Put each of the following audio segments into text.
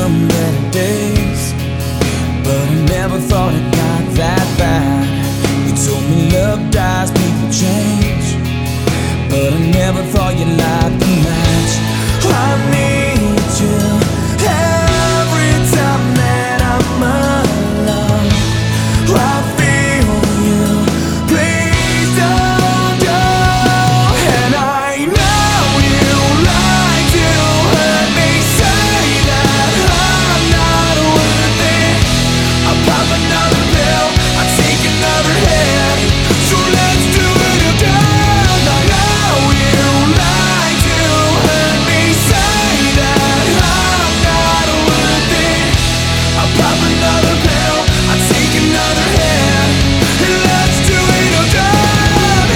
some better days, but I never thought it got that bad. You told me love dies, people change, but I never thought you'd light the match. I need you every time that I'm alone. I feel you, please don't go. And I know you like to hurt me, say that I'm not worth it. I pop another pill, I take another hit, so let's do it again. I know you like to hurt me, say that I'm not worth it. I pop another pill, I take another hit, and let's do it again.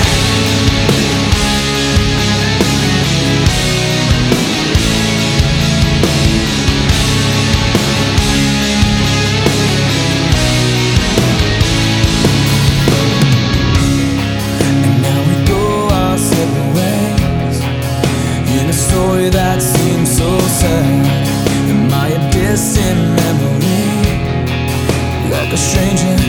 And now we go our separate ways in a story that seems so sad. Am I a distant memory, like a stranger